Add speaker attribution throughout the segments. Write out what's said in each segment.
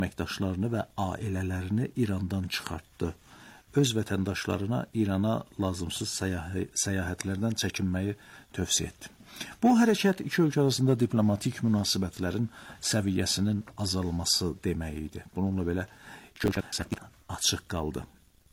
Speaker 1: əməkdaşlarını və ailələrini İrandan çıxartdı. Öz vətəndaşlarına İrana lazımsız səyahətlərdən çəkinməyi tövsiyə etdi. Bu hərəkət iki ölkə arasında diplomatik münasibətlərin səviyyəsinin azalması demək idi. Bununla belə iki ölkə açıq qaldı.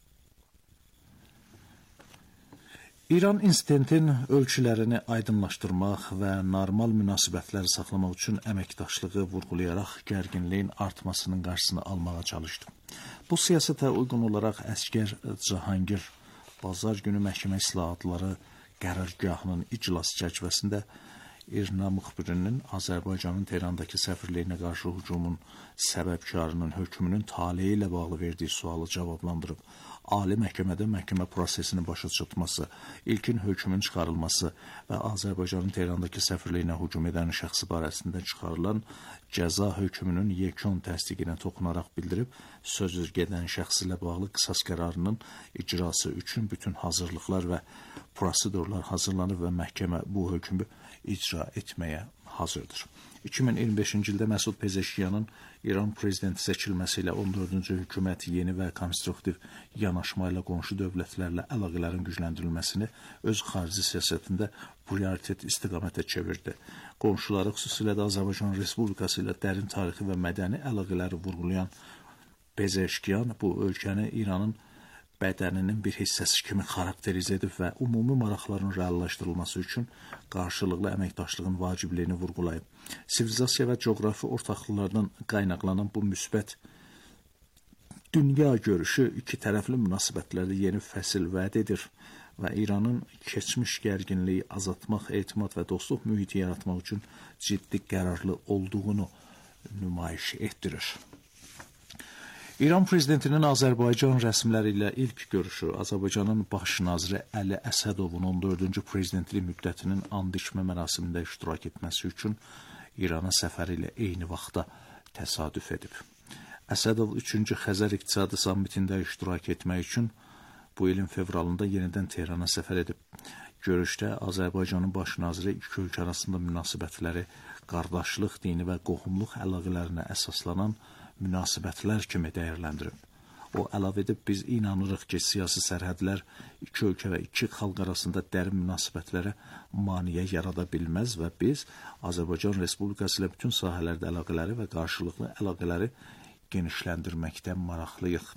Speaker 1: İran insidentin ölçülərini aydınlaşdırmaq və normal münasibətləri saxlamaq üçün əməkdaşlığı vurğulayaraq gərginliyin artmasının qarşısını almağa çalışdı. Bu siyasətə uyğun olaraq əsgər Cahangir bazar günü məhkəmə islahatları qərargahının iclası çərçivəsində İRNA müxbirinin Azərbaycanın Tehrandakı səfirliyinə qarşı hücumun səbəbkarının hökmünün taleyi ilə bağlı verdiyi sualı cavablandırıb. Ali məhkəmədə məhkəmə prosesinin başa çatması, ilkin hökmün çıxarılması və Azərbaycanın Tehrandakı səfirliyinə hücum edən şəxsi barəsində çıxarılan cəza hökmünün yekun təsdiqinə toxunaraq bildirib, söz gedən şəxs ilə bağlı qisas qərarının icrası üçün bütün hazırlıqlar və prosedurlar hazırlanıb və məhkəmə bu hökmü icra etməyə hazırdır. 2025-ci ildə Məsud Pezeşkiyanın İran prezidenti seçilməsi ilə 14-cü hökumət yeni və konstruktiv yanaşma ilə qonşu dövlətlərlə əlaqələrin gücləndirilməsini öz xarici siyasətində prioritet istiqamətə çevirdi. Qonşuları, xüsusilə də Azərbaycan Respublikası ilə dərin tarixi və mədəni əlaqələri vurğulayan Pezeşkiyan bu ölkəni İranın bədəninin bir hissəsi kimi xarakterizə edib və ümumi maraqların reallaşdırılması üçün qarşılıqlı əməkdaşlığın vacibliyini vurğulayıb. Sivilizasiya və coğrafi ortaqlıqlardan qaynaqlanan bu müsbət dünya görüşü iki tərəfli münasibətlərdə yeni fəsil vəd edir və İranın keçmiş gərginliyi azaltmaq, etimad və dostluq mühiti yaratmaq üçün ciddi qərarlı olduğunu nümayiş etdirir. İran prezidentinin Azərbaycan rəsmiləri ilə ilk görüşü Azərbaycanın baş naziri Əli Əsədovun 14-cü prezidentlik müddətinin and içmə mərasimində iştirak etməsi üçün İrana səfəri ilə eyni vaxtda təsadüf edib. Əsədov 3-cü Xəzər İqtisadi Sammitində iştirak etmək üçün bu ilin fevralında yenidən Tehrana səfər edib. Görüşdə Azərbaycanın baş naziri iki ölkə arasında münasibətləri qardaşlıq, dini və qohumluq əlaqələrinə əsaslanan münasibətlər kimi dəyərləndirib. O əlavə edib, biz inanırıq ki, siyasi sərhədlər iki ölkə və iki xalq arasında dərin münasibətlərə maneə yarada bilməz və biz Azərbaycan Respublikası ilə bütün sahələrdə əlaqələri və qarşılıqlı əlaqələri genişləndirməkdə maraqlıyıq.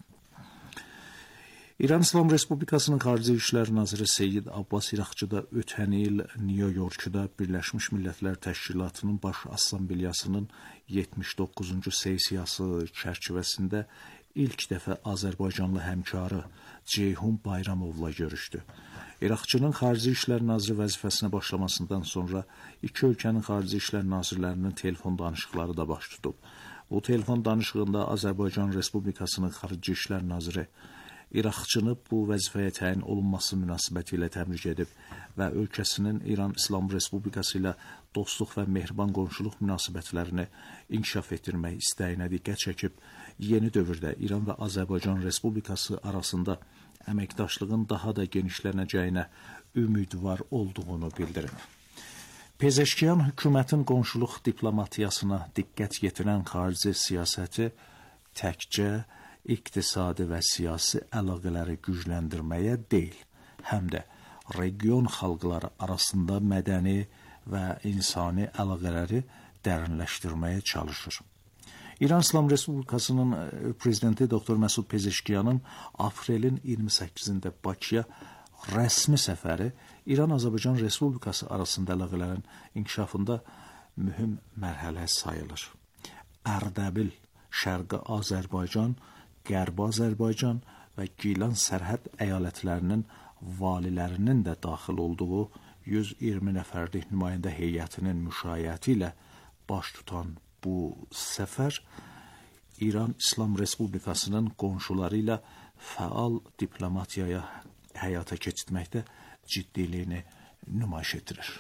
Speaker 1: İran İslam Respublikasının Xarici İşlər Naziri Seyyid Abbas İraqçıda ötən il New York'da Birləşmiş Millətlər Təşkilatının Baş Assambleyasının 79-cu sessiyası çərçivəsində ilk dəfə Azərbaycanlı həmkarı Ceyhun Bayramovla görüşdü. İraqçının Xarici İşlər Naziri vəzifəsinə başlamasından sonra iki ölkənin Xarici İşlər Nazirlərinin telefon danışıqları da baş tutub. Bu telefon danışığında Azərbaycan Respublikasının Xarici İşlər Naziri İraqçını bu vəzifəyə təyin olunması münasibəti ilə təbrik edib və ölkəsinin İran İslam Respublikası ilə dostluq və mehriban qonşuluq münasibətlərini inkişaf etdirmək istəyinə diqqət çəkib, yeni dövrdə İran və Azərbaycan Respublikası arasında əməkdaşlığın daha da genişlənəcəyinə ümidvar olduğunu bildirib. Pezeşkiyan hökumətin qonşuluq diplomatiyasına diqqət yetirən xarici siyasəti təkcə iqtisadi və siyasi əlaqələri gücləndirməyə deyil, həm də region xalqları arasında mədəni və insani əlaqələri dərinləşdirməyə çalışır. İran İslam Respublikasının prezidenti Dr. Məsud Pezeşkiyanın aprelin 28-də Bakıya rəsmi səfəri İran-Azərbaycan Respublikası arasında əlaqələrin inkişafında mühüm mərhələ sayılır. Ərdəbil, Şərqi Azərbaycan, Qərbi Azərbaycan və Gilan sərhəd əyalətlərinin valilərinin də daxil olduğu 120 nəfərlik nümayəndə heyətinin müşayiəti ilə baş tutan bu səfər İran İslam Respublikasının qonşuları ilə fəal diplomatiyaya həyata keçirməkdə ciddiliyini nümayiş etdirir.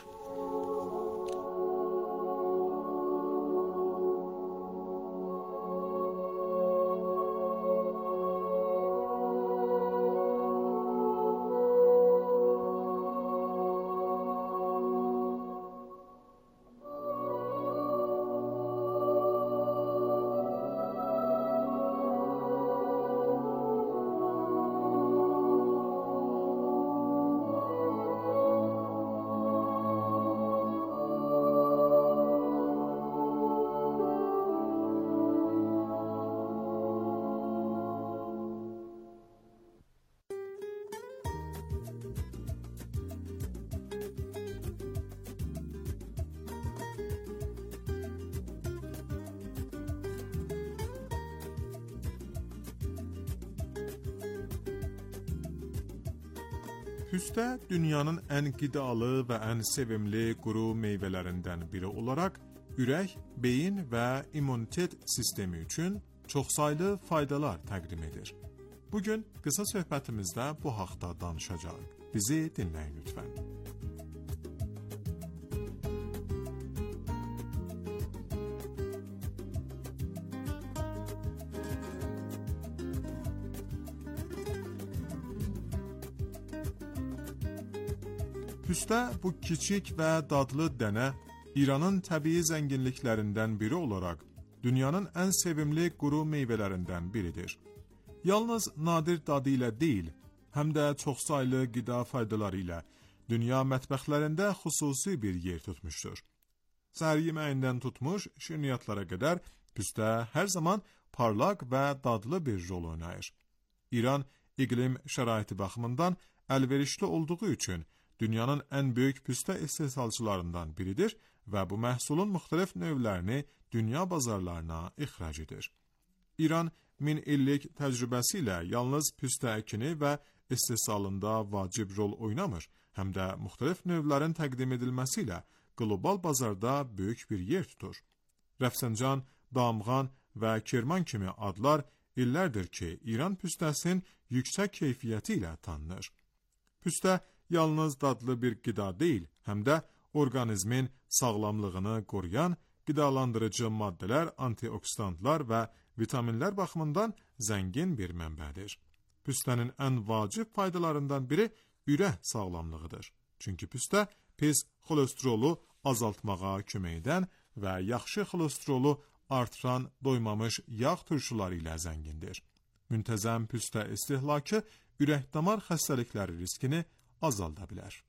Speaker 2: Püstə dünyanın ən qidalı və ən sevimli quru meyvələrindən biri olaraq ürək, beyin və immunitet sistemi üçün çoxsaylı faydalar təqdim edir. Bugün qısa söhbətimizdə bu haqda danışacağıq. Bizi dinləyin lütfən. Püstə bu kiçik və dadlı dənə İranın təbii zənginliklərindən biri olaraq dünyanın ən sevimli quru meyvələrindən biridir. Yalnız nadir dadı ilə deyil, həm də çoxsaylı qida faydaları ilə dünya mətbəxlərində xüsusi bir yer tutmuşdur. Səhər yeməyindən tutmuş şirniyyatlara qədər püstə hər zaman parlaq və dadlı bir rol oynayır. İran iqlim şəraiti baxımından əlverişli olduğu üçün dünyanın ən böyük püstə istehsalçılarından biridir və bu məhsulun müxtəlif növlərini dünya bazarlarına ixrac edir. İran 1000 illik təcrübəsi ilə yalnız püstə əkini və istehsalında vacib rol oynamır, həm də müxtəlif növlərin təqdim edilməsi ilə qlobal bazarda böyük bir yer tutur. Rəfsəncan, damğan və kirman kimi adlar illərdir ki, İran püstəsinin yüksək keyfiyyəti ilə tanınır. Püstə yalnız dadlı bir qida deyil, həm də orqanizmin sağlamlığını qoruyan qidalandırıcı maddələr, antioksidantlar və vitaminlər baxımından zəngin bir mənbədir. Püstənin ən vacib faydalarından biri ürək sağlamlığıdır. Çünki püstə pis xolesterolu azaltmağa kömək edən və yaxşı xolesterolu artıran doymamış yağ turşuları ilə zəngindir. Müntəzəm püstə istehlakı ürək-damar xəstəlikləri riskini azalda bilər.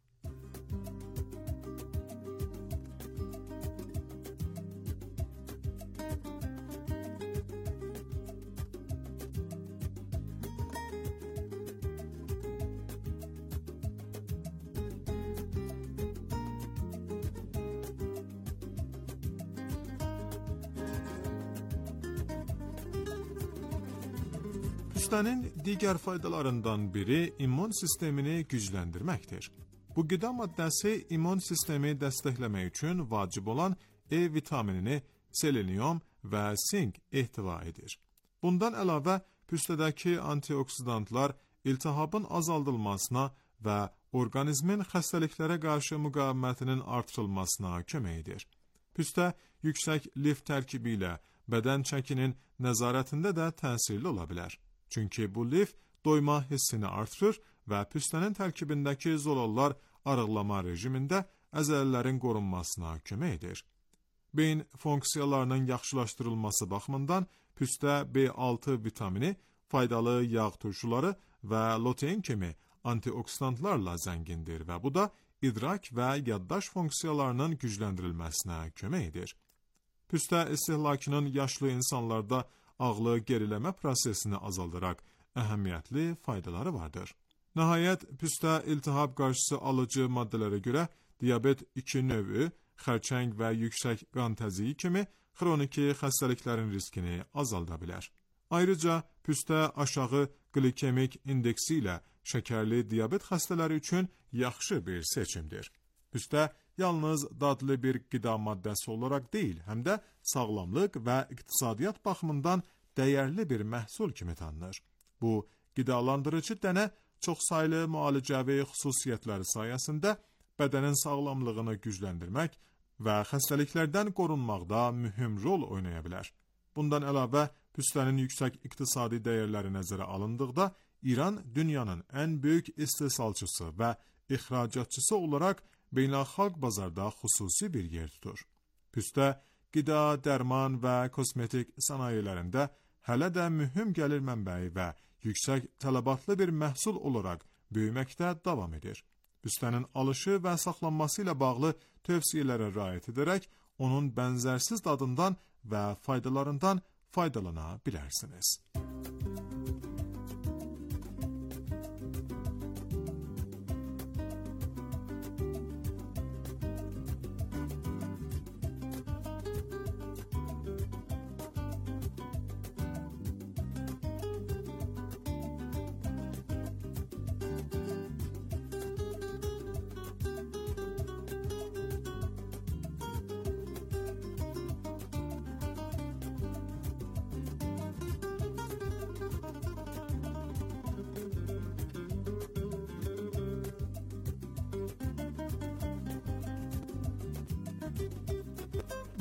Speaker 2: Püstənin digər faydalarından biri immun sistemini gücləndirməkdir. Bu qida maddəsi immun sistemi dəstəkləmək üçün vacib olan E vitaminini, selenium və sink ehtiva edir. Bundan əlavə, püstədəki antioksidantlar iltihabın azaldılmasına və orqanizmin xəstəliklərə qarşı müqavimətinin artırılmasına kömək edir. Püstə yüksək lif tərkibi ilə bədən çəkinin nəzarətində də təsirli ola bilər. Çünki bu lif doyma hissini artırır və püstənin tərkibindəki zolaqlar arıqlama rejimində əzələlərin qorunmasına kömək edir. Beyin funksiyalarının yaxşılaşdırılması baxımından püstə B6 vitamini, faydalı yağ turşuları və lutein kimi antioksidantlarla zəngindir və bu da idrak və yaddaş funksiyalarının gücləndirilməsinə kömək edir. Püstə istehlakının yaşlı insanlarda ağlı geriləmə prosesini azaldaraq əhəmiyyətli faydaları vardır. Nəhayət, püstə iltihab qarşısı alıcı maddələrə görə diabet 2 növü, xərçəng və yüksək qan təzyiqi kimi xroniki xəstəliklərin riskini azalda bilər. Ayrıca, püstə aşağı glikemik indeksi ilə şəkərli diabet xəstələri üçün yaxşı bir seçimdir. Püstə yalnız dadlı bir qida maddəsi olaraq deyil, həm də sağlamlıq və iqtisadiyyat baxımından dəyərli bir məhsul kimi tanınır. Bu, qidalandırıcı dənə çoxsaylı müalicəvi xüsusiyyətləri sayəsində bədənin sağlamlığını gücləndirmək və xəstəliklərdən qorunmaqda mühüm rol oynaya bilər. Bundan əlavə, püstənin yüksək iqtisadi dəyərləri nəzərə alındıqda, İran dünyanın ən böyük istehsalçısı və ixracatçısı olaraq beynəlxalq bazarda xüsusi bir yer tutur. Püstə, qida, dərman və kosmetik sənayelərində hələ də mühüm gəlir mənbəyi və yüksək tələbatlı bir məhsul olaraq böyüməkdə davam edir. Püstənin alışı və saxlanması ilə bağlı tövsiyələrə riayət edərək, onun bənzərsiz dadından və faydalarından faydalana bilərsiniz.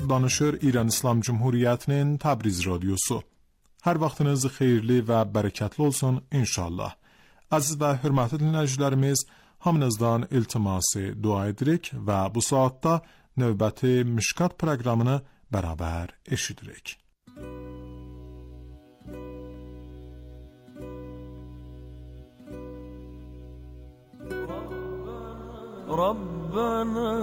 Speaker 2: danışır İran İslam Cumhuriyeti'nin Təbriz radyosu. Hər vaxtınız xeyirli və bərəkətli olsun inşallah. Aziz və hörmətli dinləyicilərimiz, hamınızdan iltiması dua edirik və bu saatda növbəti Mişkat proqramını bərabər eşidirik.
Speaker 3: ربنا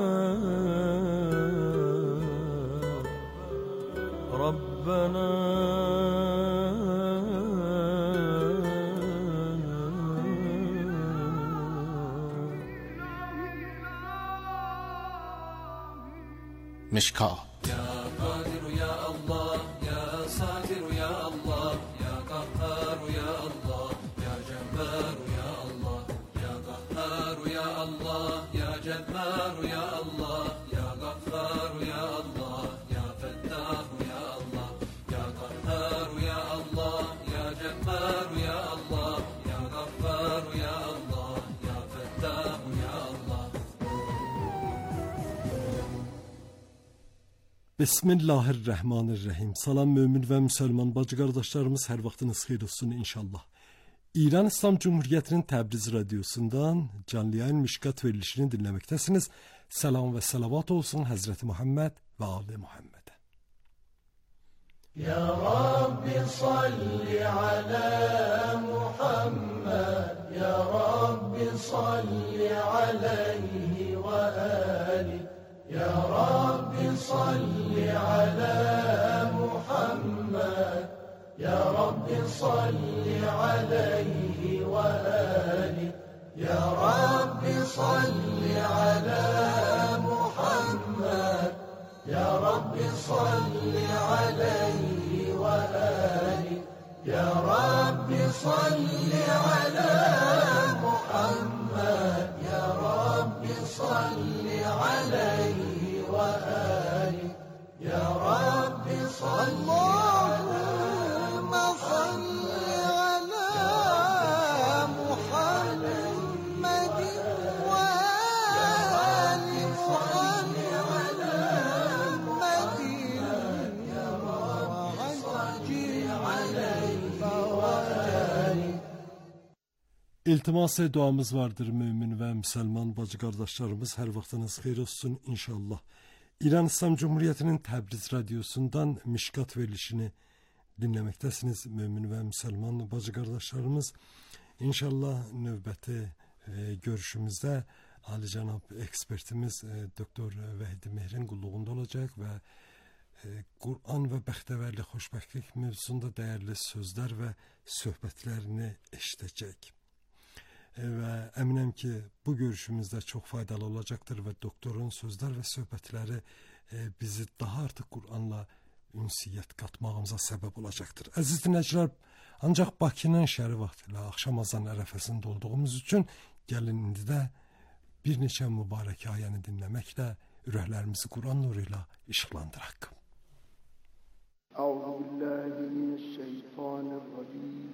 Speaker 1: مشکات
Speaker 4: يا قادر يا الله يا ساتر يا الله يا قهار يا الله يا جبار يا الله يا قهار يا الله يا جبار يا الله يا غفار يا الله يا فتاح يا الله يا قهار يا الله يا جبار يا الله يا غفار يا الله يا فتاح يا الله.
Speaker 5: Bismillahirrahmanirrahim. Salam mümin və müsəlman bacı qardaşlarımız, hər vaxtınız xeyir olsun inşallah. İran İslam Cumhuriyeti'nin Təbriz radyosundan canlı yayın Mişkat verilişini dinləməkdəsiniz. Salam və salavat olsun Həzrəti Muhammed və Ali Muhammed'e.
Speaker 3: Ya Rabbi salli ala Muhammed, Ya Rabbi salli alayhi ve ali. Ya Rabbi salli ala Muhammed, Ya Rabbi salli alayhi ve ali. Ya Rabbi salli ala Muhammed, Ya Rabbi salli alayhi ve ali. Ya Rabbi salli ala Muhammed, Ya Rabbi salli alayhi ve ali. Ya Rabbi salli Allahümme salli ala Muhammedin ve ali Muhammed ve hacci alayhi ve ali.
Speaker 5: İltimas duamız vardır mümin ve müsəlman bacı qardaşlarımız, hər vaxtınız xeyir olsun inşallah. İran İslam Cumhuriyeti'nin Təbriz radyosundan Mişkat verilişini dinləməkdəsiniz mümin və müsəlman bacı qardaşlarımız. İnşallah növbəti görüşümüzdə alicənab ekspertimiz Doktor Vəhidi Mehrin qulluğunda olacaq və Kur'an və bəxtəvərlik, xoşbəxtlik mövzusunda dəyərli sözlər və söhbətlərini eşidəcək. Və əminəm ki, bu görüşümüzdə çox faydalı olacaqdır və doktorun sözlər və söhbətləri bizi daha artıq Kur'anla ünsiyyət qatmağımıza səbəb olacaqdır. Əziz dinləyicilər, ancaq Bakının şəhəri vaxtı ilə axşam azan ərəfəsində olduğumuz üçün gəlin indi də bir neçə mübarək ayəni dinləməklə ürəklərimizi Kur'an nuru ilə işıqlandıraq.
Speaker 3: Euzubillahimineşşeytanirracim.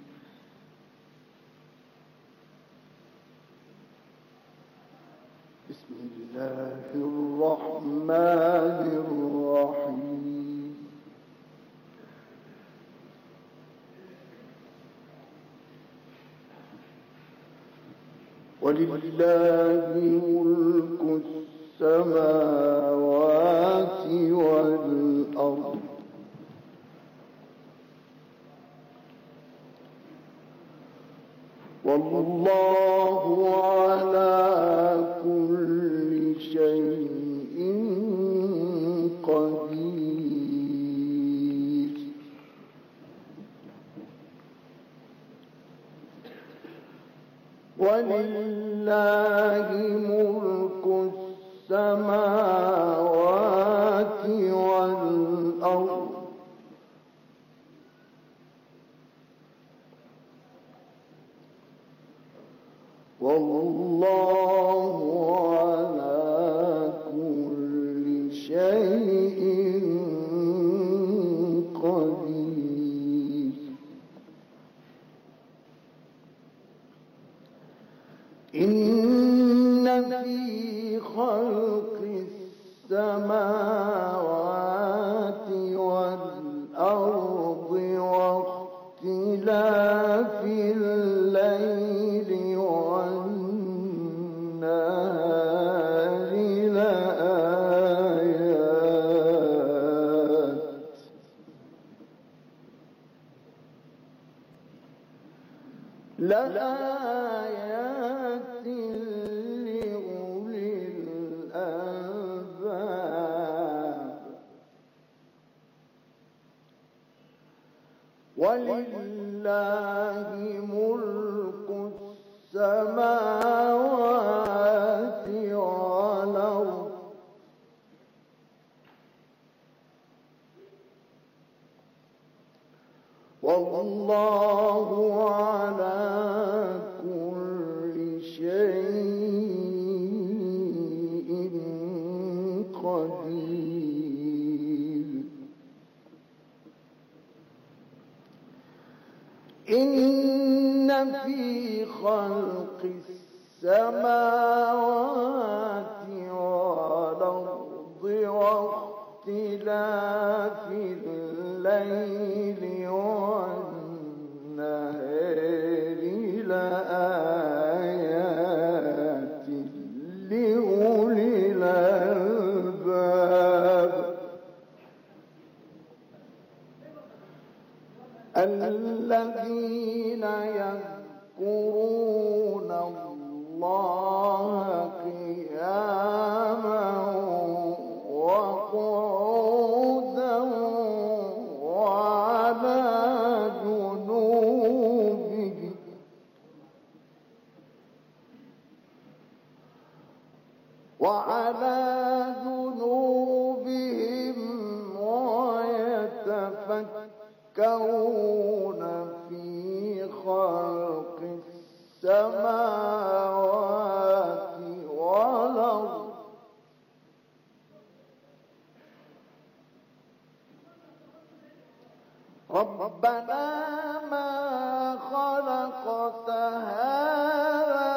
Speaker 3: Bismillahirrahmanirrahim. وَلِلَّهِ مُلْكُ السَّمَاوَاتِ وَالْأَرْضِ وَاللَّهُ عَلَى كُلِّ شَيْءٍ قَدِيرٌ. وَلِلَّهِ مُلْكُ السَّمَاوَاتِ وَالْأَرْضِ وَاللَّهُ عَلَى كُلِّ شَيْءٍ قَدِيرٌ. إِنَّ فِي خَلْقِ السَّمَاوَاتِ واختلاف الليل والنهار لآيات لأولي الألباب ولله ملك السماوات والأرض والله على كل شيء قدير إن في خلق السماوات والأرض واختلاف الليل والنهار لآيات لأولي الألباب الذين يذكرون الله قياما وقعودا وعلى جنوبهم ويتفكرون في خلق السماوات والأرض ربنا ما خلقت هذا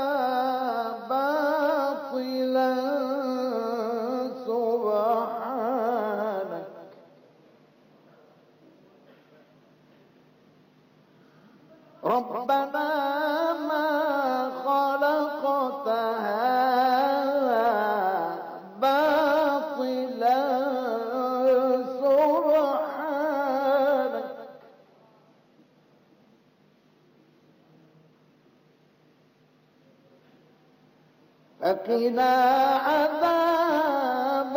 Speaker 3: باطلا سبحانك ربنا ما خلقت هذا باطلا سبحانك فقنا عذاب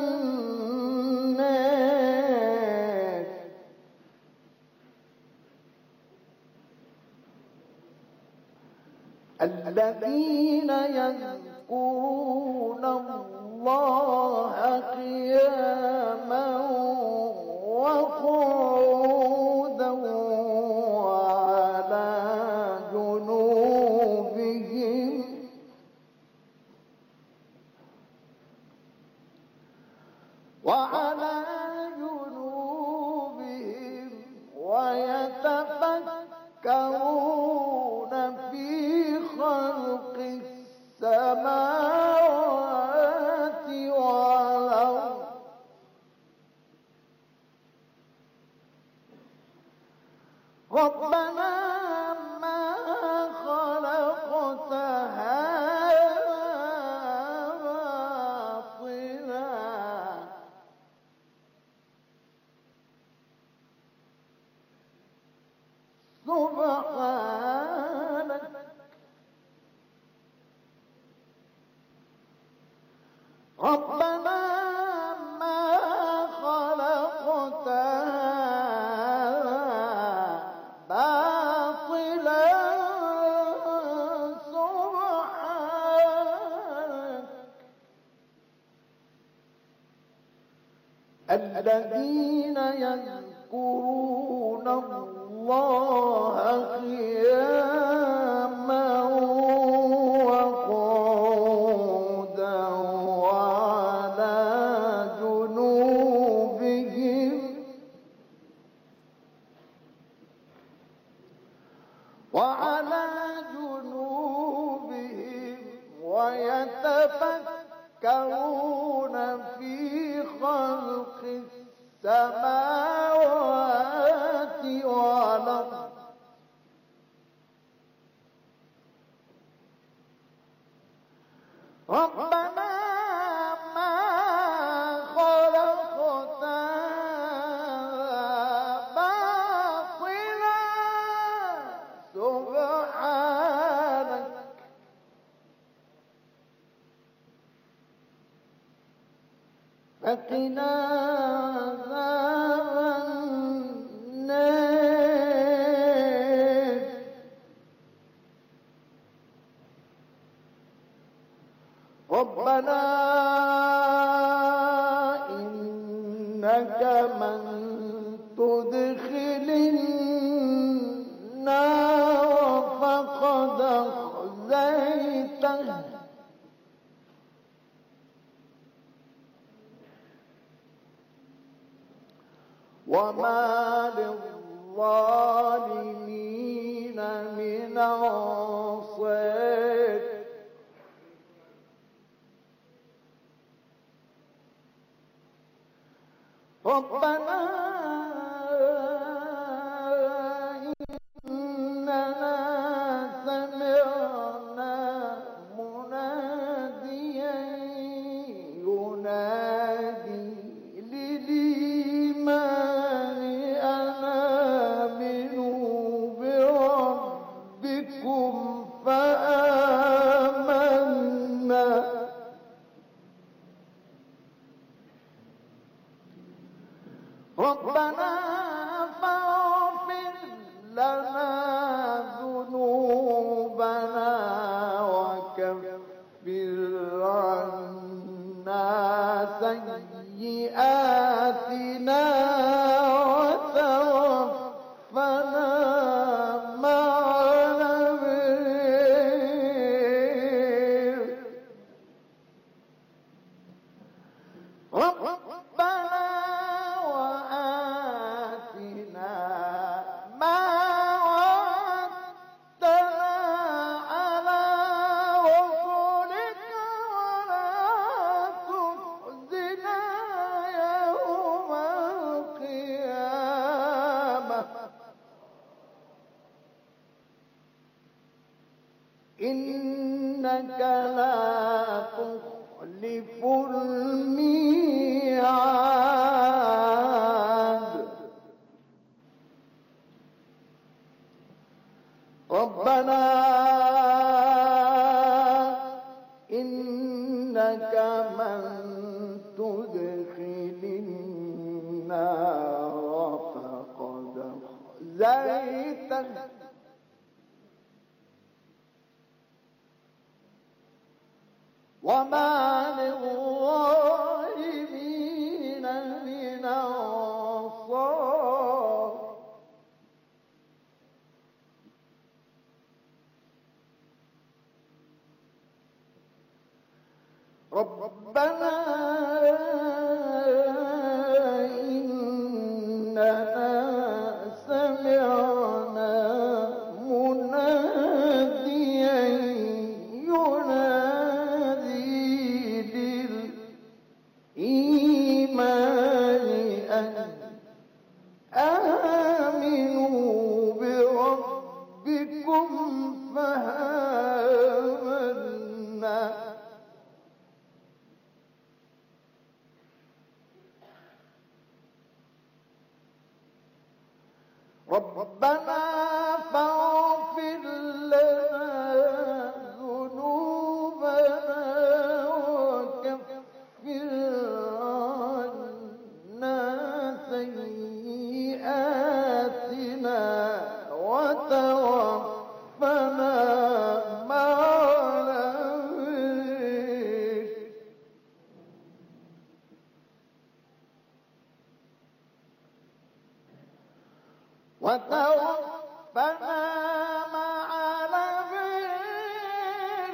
Speaker 3: النار الذين يذكرون الله قياما وقعودا وعلى جنوبهم ويتفكرون في خلق السماوات والأرض ربنا ما خلقت هذا باطلا سبحانك ربنا ما خلقت باطلا سبحانك الذين يذكرون الله قياما وقعودا وعلى جنوبهم ويتفكرون في خلق السماوات والأرض ربنا ما خلقت باطلا سبحانك فقنا عذاب النار ربنا إنك من تدخل النار فقد أخزيته وما للظالمين من أنصار ربنا إننا سمعنا مناديا ينادي للإيمان أن آمنوا بربكم فآمنا ربنا فاغفر لنا ذنوبنا وكفر عنا سيئاتنا وتوفنا مع الأبرار ربنا وآتنا ما وعدتنا على رسلك ولا تخزنا يوم القيامة إنك لا تخلف الميعاد ربنا إنك من تدخل النار فقد أخزيته وما للظالمين من أنصار ربنا إننا سمعنا مناديا ينادي للإيمان أن آمنوا بربكم فآمنا ربنا فاغفر لنا ذنوبنا وكفر عنا سيئاتنا وتوفنا مع الأبرار وتوفنا مع الأبرار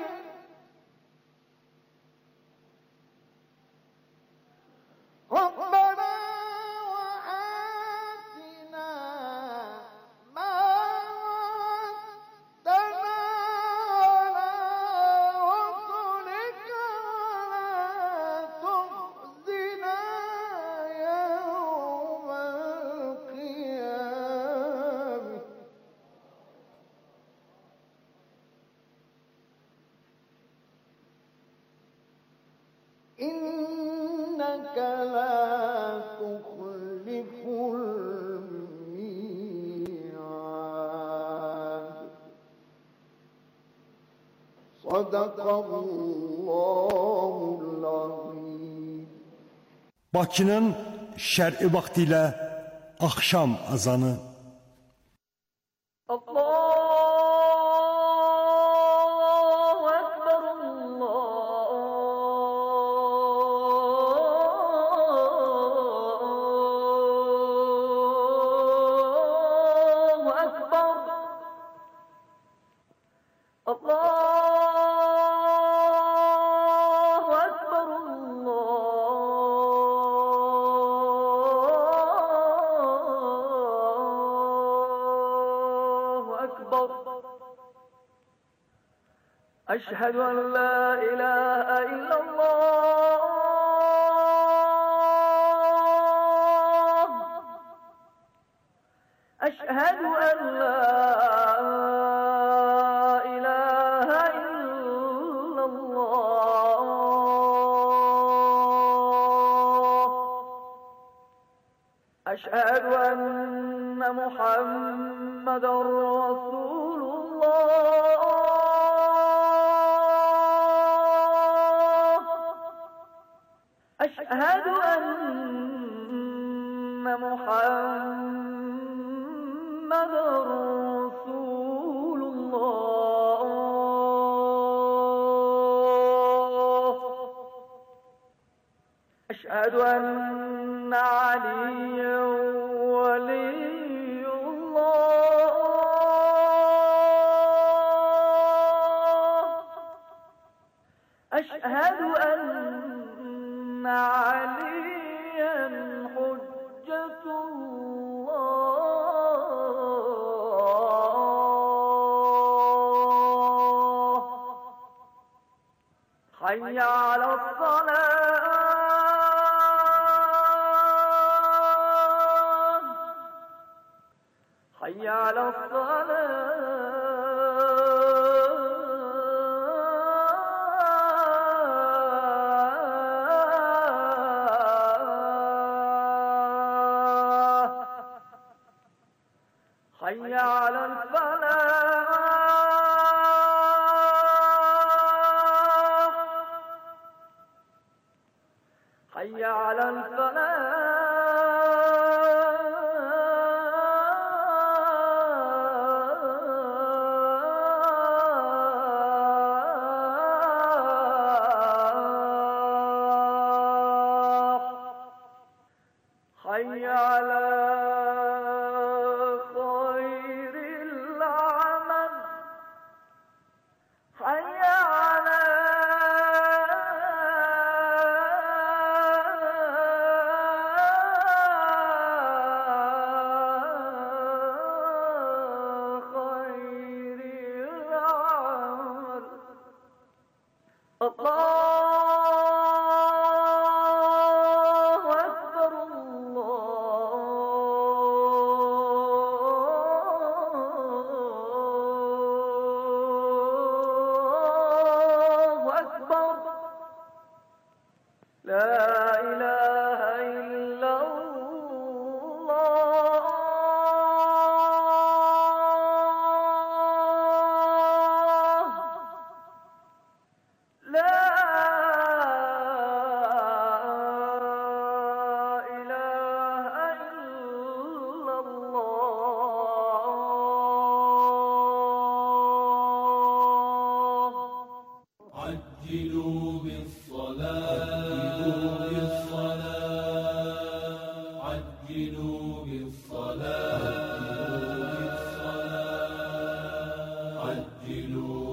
Speaker 3: ربنا وآتنا ما إنك لا تخلف الميعاد صدق الله العظيم.
Speaker 5: Bakının şərqi vaxtı ilə axşam azanı.
Speaker 6: Allahu Ekber, Allahu Ekber, Allahu Ekber, Allahu Ekber. أشهد أن لا إله إلا الله. أشهد أن لا إله إلا الله. أشهد أن محمدا رسول الله. أشهد أن محمدا رسول الله. أشهد أن عليا ولي الله. أشهد أن عليا حجة الله. حي على الصلاة. حي على الصلاة. حي على الفلاح. حي على الفلاح. حي على خير العمل. حي على خير العمل. الله أكبر، الله أكبر. لا إله إلا الله. لا إله إلا الله.
Speaker 4: عجلوا بالصلاة، عجلوا بالصلاة، عجلوا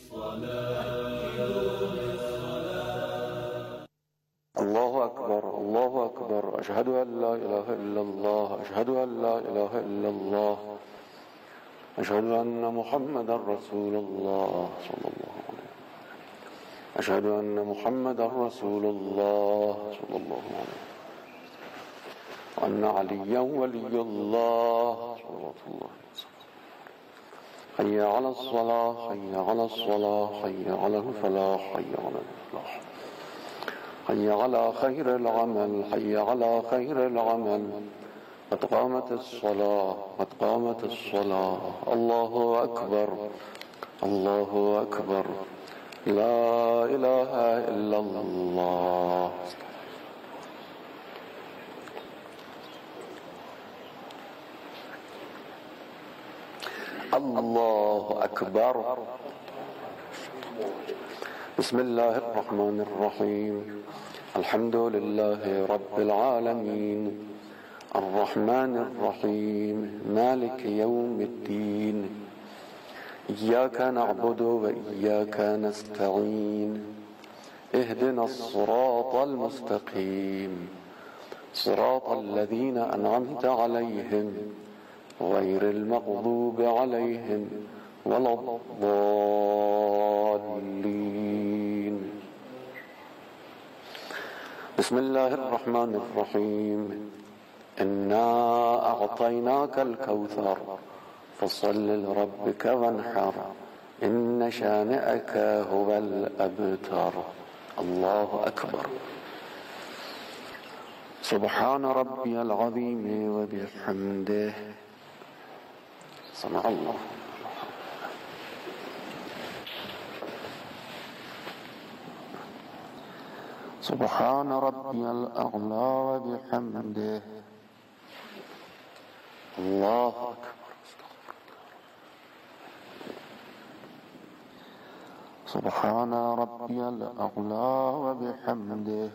Speaker 4: بالصلاة.
Speaker 7: الله أكبر، الله أكبر، أشهد أن لا إله إلا الله، أشهد أن لا إله إلا الله، أشهد أن محمدا رسول الله صلى الله عليه وسلم، أشهد أن محمدا رسول الله صلى الله عليه وسلم، وأن عليا ولي الله صلى الله عليه وسلم. حي على الصلاة، حي على الصلاة، حي على الفلاح، حي على الفلاح. حي على خير العمل حي على خير العمل قد قامت الصلاة قد قامت الصلاة الله أكبر الله أكبر لا إله إلا الله. الله أكبر. بسم الله الرحمن الرحيم الحمد لله رب العالمين الرحمن الرحيم مالك يوم الدين إياك نعبد وإياك نستعين اهدنا الصراط المستقيم صراط الذين أنعمت عليهم غير المغضوب عليهم ولا الضالين. بسم الله الرحمن الرحيم إنا أعطيناك الكوثر فصل لربك وانحر إن شانئك هو الأبتر. الله أكبر. سبحان ربي العظيم وبحمده. سمع الله. سبحان ربي الأعلى وبحمده. الله أكبر. سبحان ربي الأعلى وبحمده.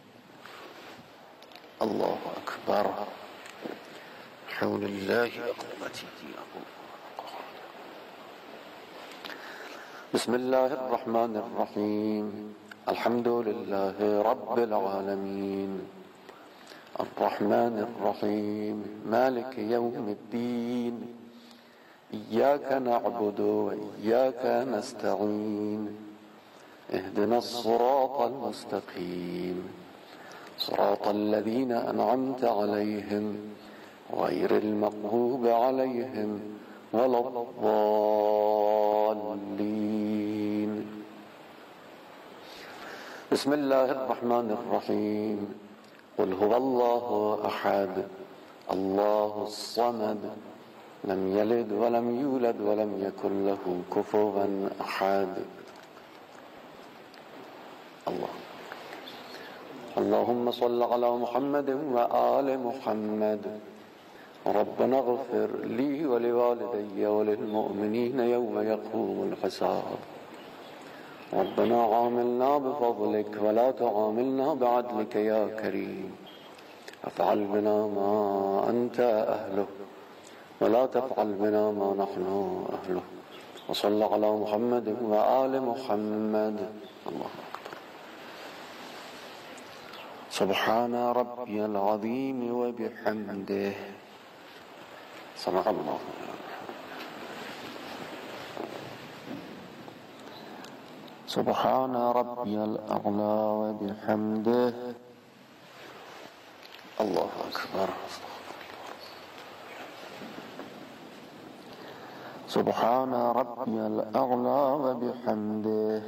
Speaker 7: الله أكبر. حول الله قوتي. بسم الله الرحمن الرحيم الحمد لله رب العالمين الرحمن الرحيم مالك يوم الدين إياك نعبد وإياك نستعين اهدنا الصراط المستقيم صراط الذين أنعمت عليهم غير المغضوب عليهم ولا الضالين. بسم الله الرحمن الرحيم قل هو الله أحد الله الصمد لم يلد ولم يولد ولم يكن له كفوا أحد. الله. اللهم صل على محمد وآل محمد. ربنا اغفر لي ولوالدي وللمؤمنين يوم يقوم الحساب. ربنا عاملنا بفضلك ولا تعاملنا بعدلك يا كريم. افعل بنا ما أنت أهله ولا تفعل بنا ما نحن أهله. وصل على محمد وآل محمد. الله أكبر. سبحان ربي العظيم وبحمده. سمع الله. سبحان ربي الأعلى وبحمده. الله أكبر. سبحان ربي الأعلى وبحمده.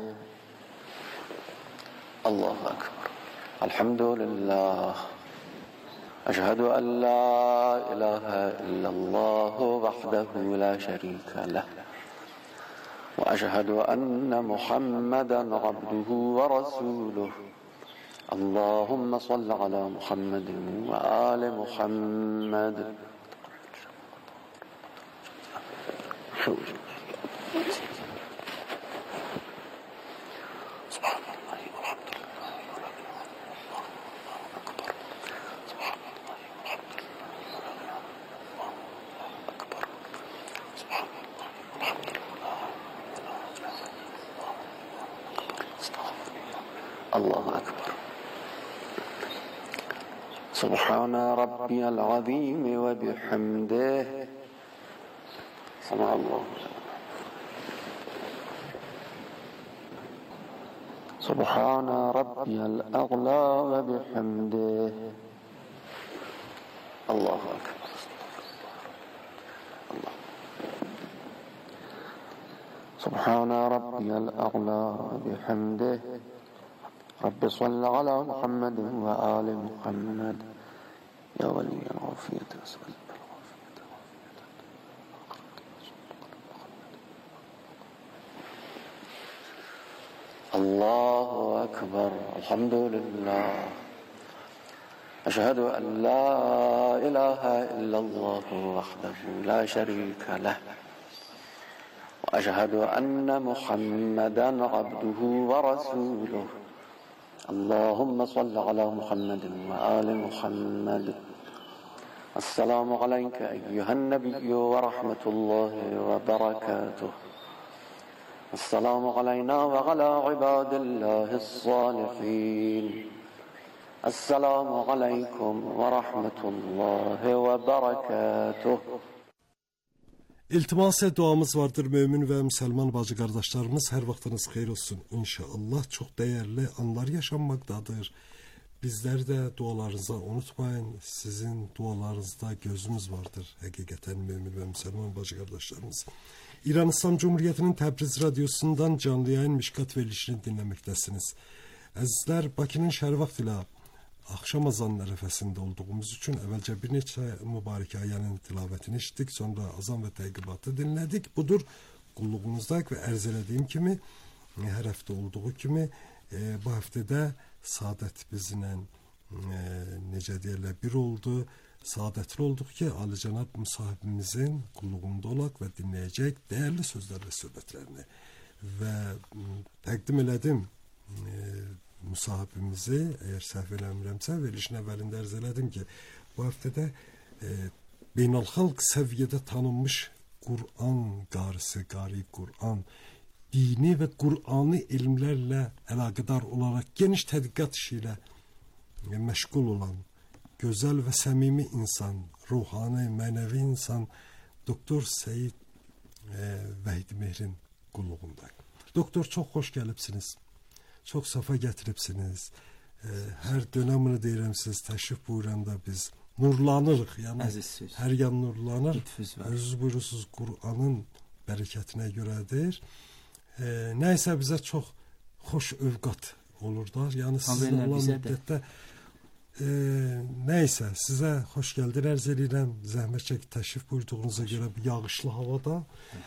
Speaker 7: الله أكبر. الحمد لله. أشهد أن لا إله إلا الله وحده لا شريك له وأشهد أن محمدا عبده ورسوله. اللهم صل على محمد وآل محمد. الله أكبر. سبحان ربي العظيم وبحمده. سمع الله. سبحان ربي الأعلى وبحمده. الله أكبر. الله. سبحان ربي الأعلى وبحمده. رب صل على محمد وآل محمد يا ولي العافية أسألك الله أكبر الحمد لله أشهد أن لا إله إلا الله وحده لا شريك له وأشهد أن محمدا عبده ورسوله اللهم صل على محمد وآل محمد السلام عليك أيها النبي ورحمة الله وبركاته السلام علينا وعلى عباد الله الصالحين السلام عليكم ورحمة الله وبركاته.
Speaker 5: İltimasa duamız vardır mümin ve Müslüman bacı kardeşlerimiz. Her vaktiniz hayır olsun inşallah. Çok değerli anlar yaşanmaktadır. Bizler de dualarınıza unutmayın. Sizin dualarınızda gözümüz vardır. Hakikaten mümin ve Müslüman bacı kardeşlerimiz. İran İslam Cumhuriyeti'nin Təbriz Radyosu'ndan canlı yayın Mişkat verilişini dinlemektesiniz. Əzizlər, Bakının şəhər vaxt ilə akşam azan ərəfəsində olduğumuz üçün əvvəlcə bir neçə mübarək ayənin tilavətini eşitdik, sonra azan və təqibatı dinlədik. Budur qulluğumuzdayıq və ərz elədiyim kimi, hər həftə olduğu kimi bu həftədə Saadət bizlə necə deyirlər bir oldu. Saadətli olduq ki, alicənab müsahibimizin qulluğunda olaq və dinləyəcək dəyərli sözlər və söhbətlərini və təqdim elədim müsahibimizi, əgər səhv eləmirəmsə, verilişin əvvəlində ərz elədim ki, bu həftədə beynəlxalq səviyyədə tanınmış Qur'an qarisi, qari Qur'an, dini və Qur'ani elmlərlə əlaqədar olaraq geniş tədqiqat işi ilə məşğul olan gözəl və səmimi insan, ruhani, mənəvi insan Doktor Seyid Vəhid Mehrin qulluğunda. Doktor, çox xoş gəlibsiniz. Çox safa gətiribsiniz. Hər dönəmini deyirəm siz, təşrif buyuranda biz nurlanırıq. Yəni, hər yan nurlanır. Özünüz buyurursunuz, Qur'anın bərəkətinə görədir. Nəysə bizə çox xoş övqat olurlar. Yəni, sizin olan müddətdə nəysə, sizə xoş gəldin ərz edirəm. Zəhmət çəkib təşrif buyurduğunuza görə yağışlı havada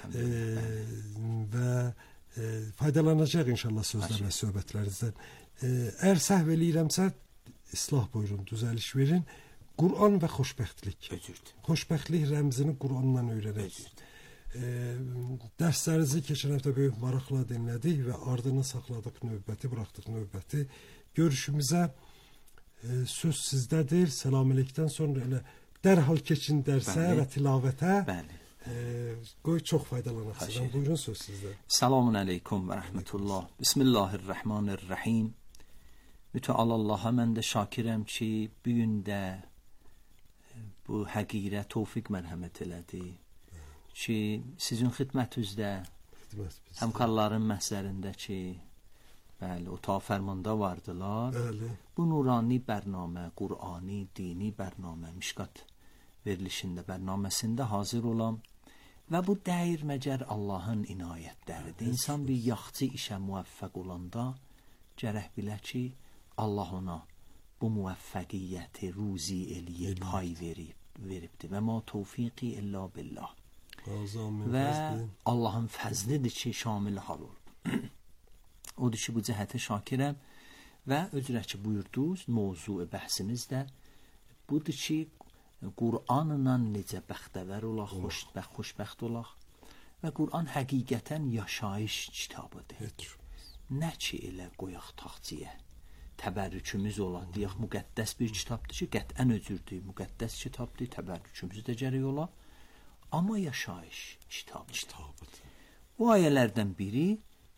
Speaker 5: və faydalanacaq inşallah sözlər və söhbətlərinizdən. Əgər səhv eləyirəmsə, islah buyurun, düzəliş verin. Qur'an və xoşbəxtlik. Xoşbəxtlik rəmzini Qur'andan öyrənək. Dərslərinizi keçən həftə böyük maraqla dinlədik və ardına saxladıq növbəti, buraxdıq növbəti. Görüşümüzə söz sizdədir. Selamünaleykdən sonra elə dərhal keçin dərsə və tilavətə. Qoy çox faydalanaq sizdən. Buyurun, söz sizdə.
Speaker 8: Selamun aleykum və rəhmətullah. Bismillahirrahmanirrahim. Mütəal Allaha mən də şakirəm ki, bu gün də bu həqirə tövfiq mərhəmət elədi. Ki, sizin xidmətinizdə, həmkarların məhzərində ki, bəli, otaq fərmanda vardılar. Bəli. Bu nurani bərnamə, Qur'ani, dini bərnamə, Mişkat verilişində, bərnaməsində hazır olam və bu dəyir məcər Allahın inayətləridir. İnsan bir yaxçı işə müvəffəq olanda gərək bilə ki, Allah ona bu müvəffəqiyyəti ruzi eləyib, pay veribdir və ma tövfiqi illa billah. Və Allahın fəzlidir ki, şamil hal olub. Odur ki, bu cəhətə şakirəm və özürə ki, buyurdunuz, mövzu bəhsimiz də budur ki, Qur'anla necə bəxtəvər olaq, xoşbəxt olaq və Qur'an həqiqətən yaşayış kitabıdır. Nə ki, elə qoyaq taxtçıya, təbərrükümüz olan, deyək, müqəddəs bir kitabdır ki, qətən özürdür, müqəddəs kitabdır, təbərrükümüzü də gərək ola, amma yaşayış kitabıdır. Bu ayələrdən biri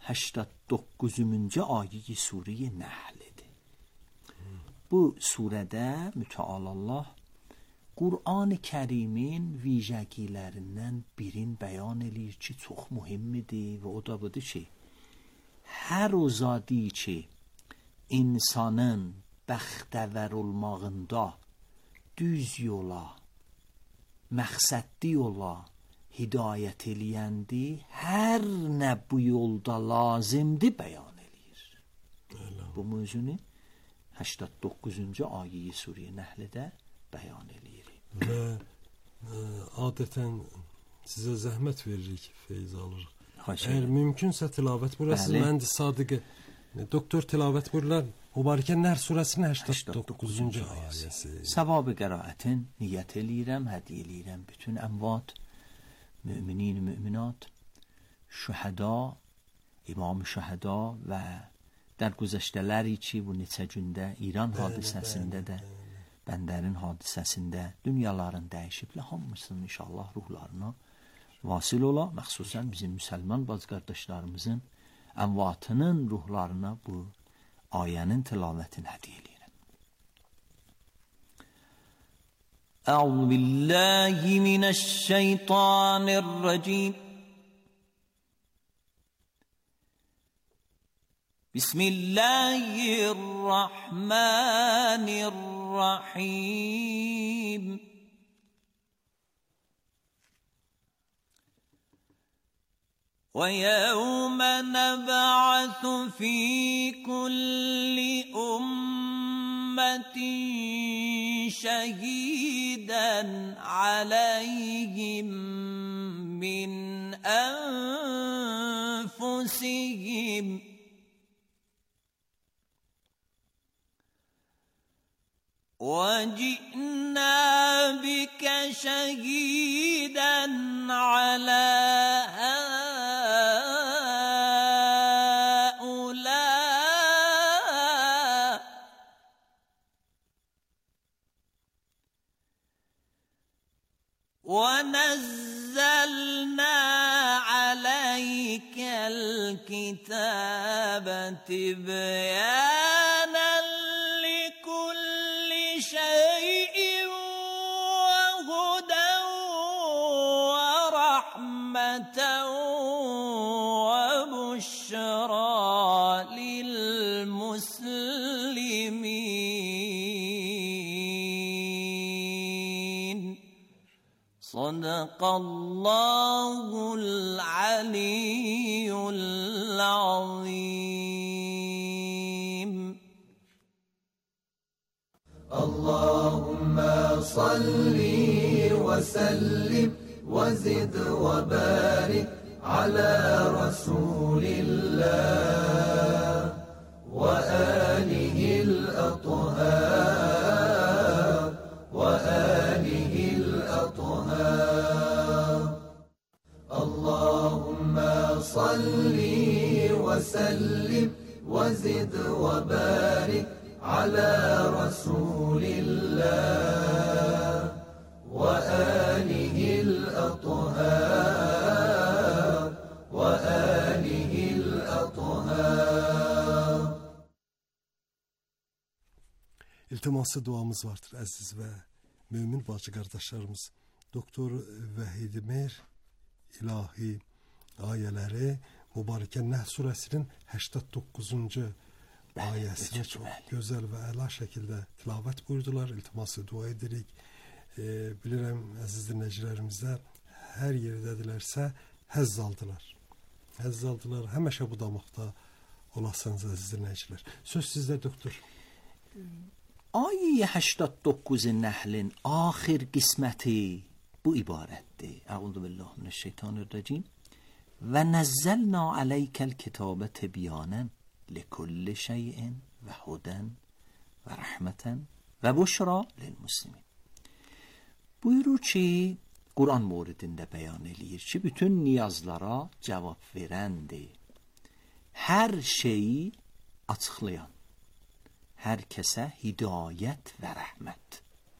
Speaker 8: 89-cü ayə-i Surə-i Nəhl-dir. Bu surədə Mütəal Allah Qur'an-ı Kərimin vicəgilərindən birin bəyan eləyir ki, çox mühimmidir və o da budur ki, hər o zadi ki, insanın bəxtəvər olmağında düz yola, məqsədli yola hidayət eləyəndi, hər nə bu yolda lazımdır bəyan eləyir. bu mövzunu 89-cu ayə Surə Nəhlidə bəyan eləyirik.
Speaker 5: Və adətən sizə zəhmət veririk, feyz alırıq. Əgər mümkünsə tilavət burası, mən də Sadiqə doktor tilavət buyururlar. Mübarəkə Nəhl surəsinin 89-cu ayəsi.
Speaker 8: Savabı qiraətin niyyət eləyirəm, hədiyyə eləyirəm bütün əmvat, müminin, müminat, şühəda, imam şühəda və در گذشته‌ləri ki, bu neçə gündə İran hadisəsində də, Bəndərin hadisəsində dünyaların dəyişiblə hamısının inşallah ruhlarına vasil ola, məxsusən bizim müsəlman bacı qardaşlarımızın əmvatının ruhlarına bu ayənin tilavətini hədiyyə edirəm. Əuzu billahi minəşşeytanirracim. Bismillahirrahmanirrahim. وَيَوْمَ نَبْعَثُ فِي كُلِّ أُمَّةٍ شَهِيدًا عَلَيْهِمْ مِنْ أَنفُسِهِمْ وَجِئْنَا بِكَ شَهِيدًا عَلَى هؤلاء وَنَزَّلْنَا عَلَيْكَ الْكِتَابَ تِبْيَانًا لِكُلِّ شَيْءٍ وَهُدًى وَرَحْمَةً وَبُشْرَى لِلْمُسْلِمِينَ صدق الله العلي العظيم.
Speaker 4: اللهم صل وسلم وزد وبارك على رسول الله وآله الأطهار وآله الأطهار. اللهم صل وسلم وزد وبارك على رسول الله وآله الأطهار وآله الأطهار.
Speaker 5: İltiması duamız vardır əziz və mümin bacı qardaşlarımız. Doktor Vəhid Mer ilahi ayələri Mübarəkə Nəhl surəsinin 89-cu ayəsini çox gözəl və əla şəkildə tilavət buyurdular. İltiması dua edirik. Bilirəm əziz dinləyicilərimizdə hər yerdədilərsə həzz aldılar. Həzz aldılar. Həmişə bu damaqda olasınız əziz dinləyicilər. Söz sizdə doktor.
Speaker 8: Ayyə 89 Nəhlin axir qisməti bu ibarətdir. Əuzu billahi mineşşeytanirracim. Və nəzzəlna aleykəl kitabə tibyanən likulli şeyin və hudən və rəhmətən və buşra lilmuslimin. Buyurur ki, Quran moridində bəyan eləyir ki, bütün niyazlara cavab verəndir. Hər şeyi açıqlayan, hər kəsə hidayət və rəhmət.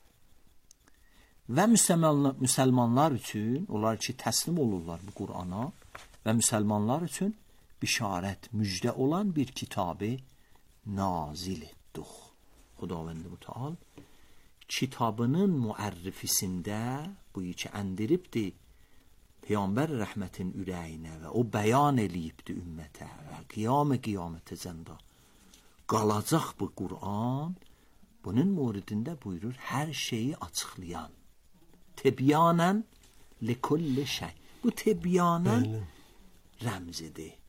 Speaker 8: Və müsəlmanlar üçün, onlar ki, təslim olurlar bu Qurana və müsəlmanlar üçün bişarət, müjdə olan bir kitabı nazil etdik. Xudavənd Mütəal kitabının müərrifisində bu ki endiribdir Peyğəmbər rəhmətin ürəyinə və o bəyan eləyibdir ümmətə və qiyamətə zəndə qalacaq bu Quran. Bunun muridində buyurur hər şeyi açıqlayan. Tibyanən likulli şey. Bu tibyanən rəmzidir.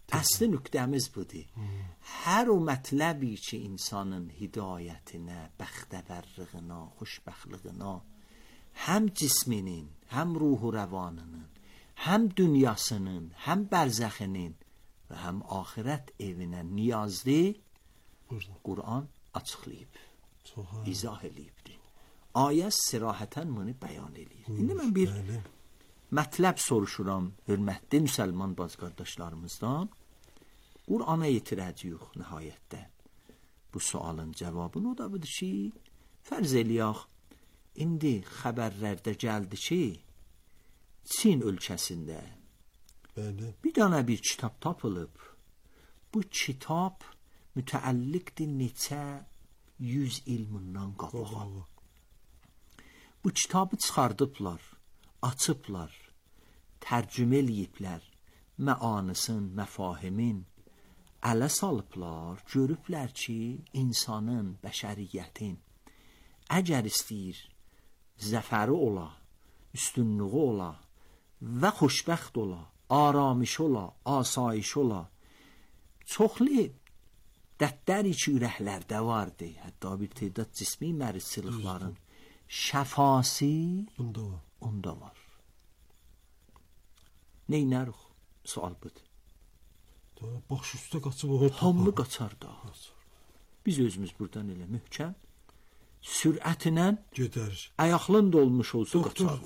Speaker 8: Əsli nöqtəmiz budur. Hər o mətləbi ki, insanın hidayətinə, bəxtəvərlığına, xoşbəxtliyinə, həm cisminin, həm ruhu rəvanının, həm dünyasının, həm bərzəxinin və həm axirət evinə niyazdır, Qur'an açıqlayıb, izah eləyibdir. Ayə sirahətən bunu bəyan eləyir. İndi mən bir mətləb soruşuram, hörmətli müsəlman bacı qardaşlarımızdan. Qur'ana yetirəcəyik nəhayətdə. Bu sualın cavabını o da budur ki, fərz eləyək, indi xəbərlərdə gəldi ki, Çin ölkəsində bir dənə bir kitab tapılıb. Bu kitab mütəəlliqdir neçə 100 il bundan qabağa. Bu kitabı çıxardıblar, açıblar, tərcümə eləyiblər, məanısın, məfahimin, ələ salıblar, görüblər ki, insanın, bəşəriyyətin əgər istəyir, zəfəri ola, üstünlüğü ola və xoşbəxt ola, aramış ola, asayiş ola, çoxlu dərdləri ki, ürəklərdə vardı, hətta bir tədad cismi mərizçılıqların şəfası onda var. Neynərik? Sual budur.
Speaker 5: Baş üstə qaçıb o
Speaker 8: hamı qaçar da. Biz özümüz buradan elə möhkəm sürətlə
Speaker 5: gedərik.
Speaker 8: Ayaqlın dolmuş olsa qaçar.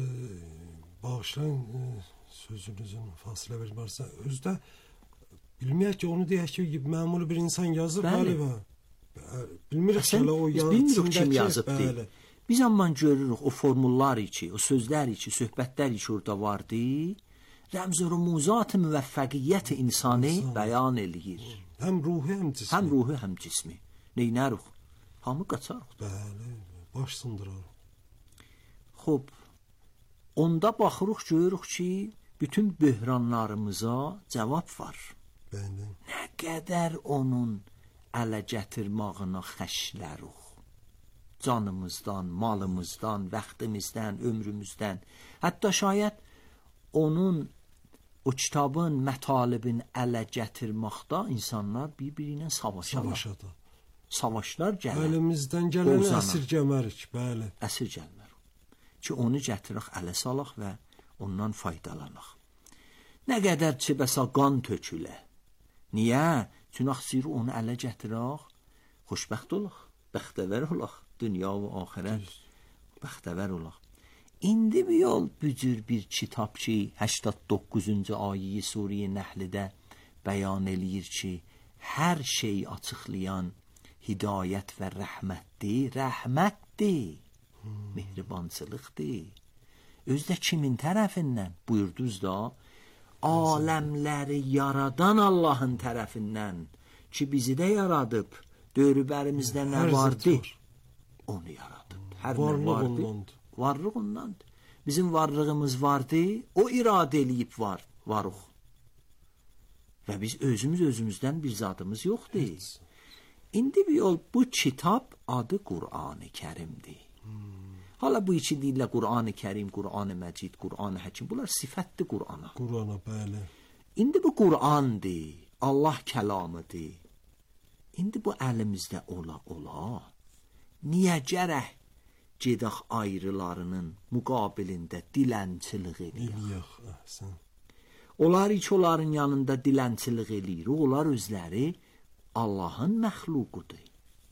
Speaker 5: Bağışlayın sözünüzün fasilə vermərsə, özdə bilməyək ki, onu deyək ki, məmul bir insan yazıb, bəli. Bilmirik ki, o
Speaker 8: bilmirik kim yazıb deyil. Biz amma görürük o formullar ki, o sözlər ki, söhbətlər ki, orada vardı, rəmz-i rumuzat-ı müvəffəqiyyət insanı bəyan eləyir.
Speaker 5: Həm ruhi, həm cismi.
Speaker 8: Həm ruhi, həm cismi. Neynərik? Hamı qaçarıq.
Speaker 5: Bəli, baş sındırarıq.
Speaker 8: Xob, onda baxırıq, görürük ki, bütün böhranlarımıza cavab var.
Speaker 5: Bəli.
Speaker 8: Nə qədər onun ələ gətirmağına xəşlərik. Canımızdan, malımızdan, vaxtımızdan, ömrümüzdən. Hətta şayət onun o kitabın mətalibini ələ gətirməkdə insanlar bir-birinə savaşarlar. Savaşlar gəlir.
Speaker 5: Əlimizdən gələni əsirgəmərik, bəli.
Speaker 8: Əsirgəlmərik. Ki onu gətirək, ələ salaq və ondan faydalanaq. Nə qədər ki, bəsə qan tökülə. Niyə? Çünki axsiri onu ələ gətirək, xoşbəxt olaq, bəxtəvər olaq, dünya və axirət bəxtəvər olaq. İndi bir yol bücür bir kitab ki, 89-cu ayeyi Suriyə Nəhlidə bəyan eləyir ki, hər şey açıqlayan hidayət və rəhmətdir, rəhmətdir, mehribançılıqdır. Özdə kimin tərəfindən? Buyurdunuz da, aləmləri yaradan Allahın tərəfindən ki, bizi də yaradıb, dövrbərimizdə nə vardı? Onu yaradıb. Hər nə vardı? Varlıq ondandır. Bizim varlığımız vardı, o iradə eləyib varıq. Və biz özümüzdən bir zadımız yoxdur. İndi bir yol, bu kitab adı Qur'an-ı Kərimdir. Hala bu iki deyirlər Qur'an-ı Kərim, Qur'an-ı Məcid, Qur'an-ı Həkim. Bunlar sifətdir Qur'ana.
Speaker 5: Qur'ana, bəli.
Speaker 8: İndi bu Qur'andır, Allah kəlamıdır. İndi bu əlimizdə ola. Niyə gərək gedək ayrılarının müqabilində dilənçilik eləyək?
Speaker 5: Əhsən.
Speaker 8: Onlar ki, onların yanında dilənçilik eləyir. Onlar özləri Allahın məxluqudur.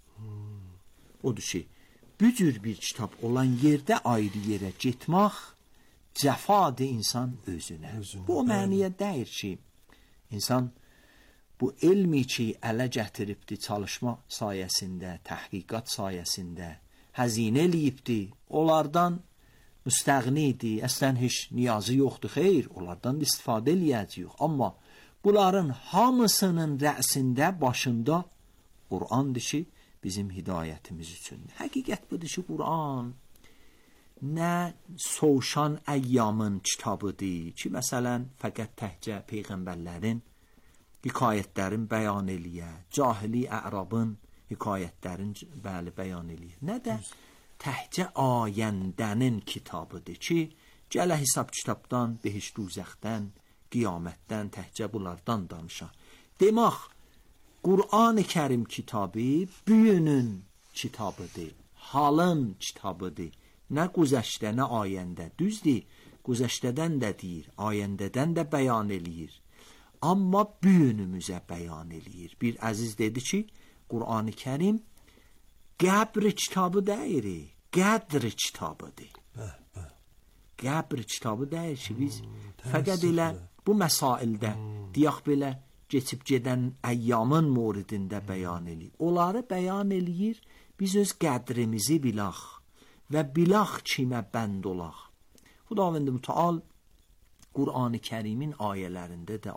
Speaker 8: Odur ki, bu cür bir kitab olan yerdə ayrı yerə getmək cəfadır insan özünə. Bu o məniyə deyir ki, insan bu elmi ki, ələ gətiribdir çalışma sayəsində, təhqiqat sayəsində, həzinə eləyibdir, onlardan müstəğnidir, əslən heç niyazı yoxdur, xeyr, onlardan istifadə eləyəcəyik. Amma bunların hamısının rəsində, başında Qur'andır ki, bizim hidayətimiz üçündür. Həqiqət budur ki, Qur'an nə soğuşan əyyamın kitabıdır ki, məsələn, fəqət təhcə Peyğəmbərlərin hikayətlərin bəyan eləyə, cahili ərabın hikayətlərin bəyan eləyə. Nə də təhcə ayəndənin kitabıdır ki, gələ hesab kitabdan, behişt-узəxdən qiyamətdən, təhcə bunlardan danışa. Demək, Qur'an-ı Kərim kitabı bugünün kitabıdır, halın kitabıdır. Nə güzəştə, nə ayəndə. Düzdür, güzəştədən də deyir, ayəndədən də bəyan eləyir. Amma bugünümüzə bəyan eləyir. Bir əziz dedi ki, Qur'an-ı Kərim qəbr kitabı deyir, qədr kitabıdır. Qəbr kitabı deyir ki, biz fəqət elə bu məsaildə deyək belə keçib gedən əyyamın moridində bəyan eləyir. Onları bəyan eləyir, biz öz qədrimizi bilək və bilək kimə bənd olaq. Xudavənd Mütəal Qur'an-ı Kərimin ayələrində də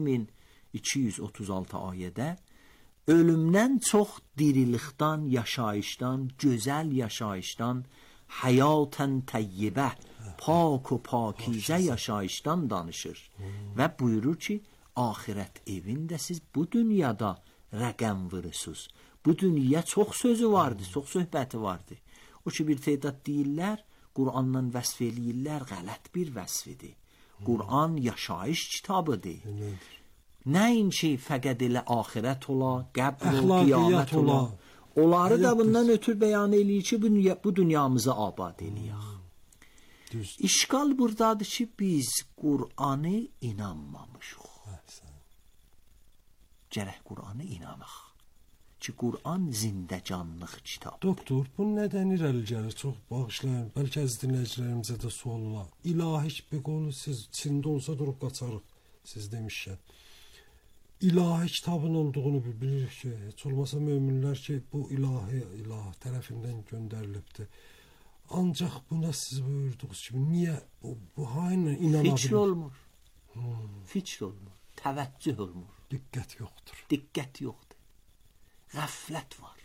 Speaker 8: 6236 ayədə ölümdən çox dirilikdən, yaşayışdan, gözəl yaşayışdan, həyatən təyyibə, pak و pakizə yaşayışdan danışır və buyurur ki, ahirət evində siz bu dünyada rəqəm vurursunuz. Bu dünya çox sözü vardı, çox söhbəti vardı. O ki, bir tədad deyirlər, Qur'andan vəsf eləyirlər, qələt bir vəsfidir. Qur'an yaşayış kitabıdır. Nəinki fəqət elə ahirət ola, qəbr ola, qiyamət ola. Onları da bundan ötürü bəyan eləyir ki, bu dünyamızı abad eləyək. İşgal buradadır ki, biz Qur'anı inanmamışıq. Gərək Qur'anı inanaq. Ki, Qur'an zindəcanlıq kitab.
Speaker 5: Doktor, bu nədən irəli gəlir? Çox bağışlayın. Bəlkə əziz dinləyicilərimizə də sual olar. İlahi bir qolu siz içində olsa durub qaçarıq. Siz demişkən. İlahi kitabın olduğunu bilirik ki, heç olmasa möminlər ki, bu ilah tərəfindən göndərilibdir. Ancaq buna siz buyurduğunuz kimi, niyə bu hainlə inana bilir?
Speaker 8: Fikr olmur. Fikr olmur. Təvəccüh olmur.
Speaker 5: Diqqət yoxdur.
Speaker 8: Diqqət yoxdur. Qəflət var.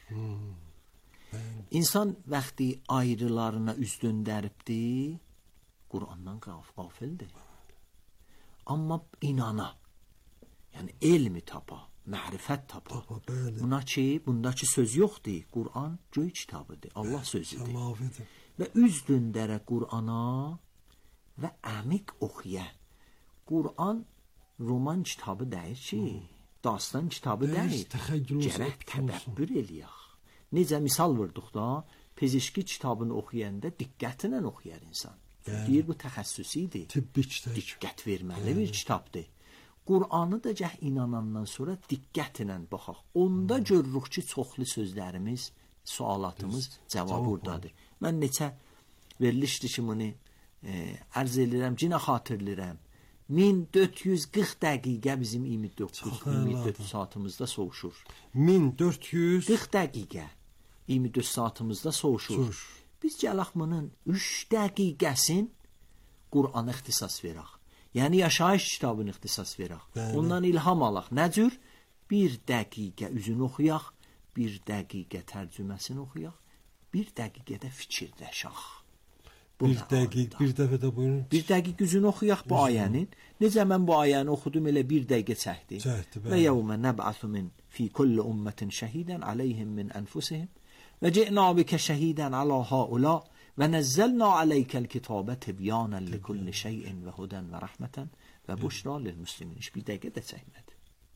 Speaker 8: İnsan vaxtı ayrılarına üz döndəribdir, Qur'andan qafildir. Amma inana, yəni elmi tapa, mərifət tapa. Bundakı söz yoxdur. Qur'an göy kitabıdır, Allah sözüdür. Və üz döndərə Qur'ana və əmiq oxuya. Qur'an roman kitabı deyir ki, dastan kitabı deyil. Gərək tədəbbür eləyək. Necə misal vurduq da, pezişki kitabını oxuyanda diqqətlə oxuyar insan. Deyir, bu təxəssüsidir. Diqqət verməli bir kitabdır. Qur'anı da gəh inanandan sonra diqqətlə baxaq. Onda görürük ki, çoxlu sözlərimiz, sualatımız cavab buradadır. Mən neçə verilişdir ki, bunu ərz edirəm, cinə xatırlayıram. 1440 dəqiqə bizim 24 saatımızda soğuşur.
Speaker 5: 1440
Speaker 8: dəqiqə 24 saatımızda soğuşur. Biz gələk bunun 3 dəqiqəsin Qur'ana ixtisas verək. Yəni yaşayış kitabını ixtisas verək. Ondan ilham alaq. Nə cür? 1 dəqiqə üzünü oxuyaq, 1 dəqiqə tərcüməsini oxuyaq, 1 dəqiqədə fikirləşək.
Speaker 5: Bir dəfə də buyurun.
Speaker 8: 1 dəqiqə üzünü oxuyaq bu ayənin. Necə mən bu ayəni oxudum, elə 1 dəqiqə çəkdi. Və yevmə nəb'asu min fi kulli ummetin şəhidən aleyhim min ənfusihim və ci'na bikə şəhidən alə haula və nəzzəlna aleykəl kitabə tibyanən li kulli şeyin və hudən və rəhmətən və buşra lil muslimin. Heç 1 dəqiqə də çəkmədi.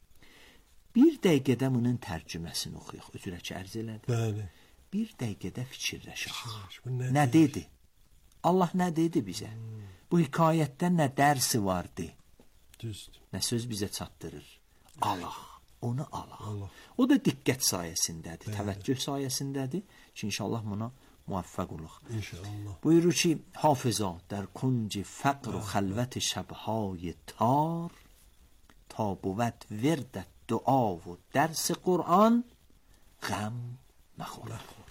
Speaker 8: 1 dəqiqədə bunun tərcüməsini oxuyaq. Özürə ki, ərz elədi. 1 dəqiqədə fikirləşək. Nə dedi? Allah nə dedi bizə? Bu hekayətdən nə dərsi vardı? Nə söz bizə çatdırır? Allah, onu Allah. O da diqqət sayəsindədir, təvəccüh sayəsindədir ki, inşallah buna muvaffəq olaq. Buyurur ki, hafıza در کنج فقر و خلوت شبهای تار تا بود وردت دعا و درس قرآن غم مخور.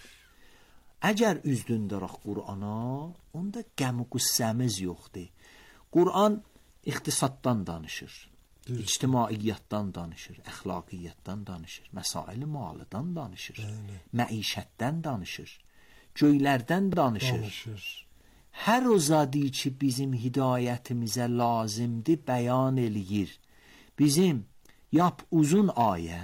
Speaker 8: Əgər üz döndərək Qur'ana, onda qəm və qüssəmiz yoxdur. Qur'an iqtisaddan danışır, ictimaiyyatdan danışır, əxlaqiyyatdan danışır, məsail-i malıdan danışır, məişətdən danışır, göylərdən danışır. Hər o zadı ki, bizim hidayətimizə lazımdır, bəyan eləyir. Bizim yap uzun ayə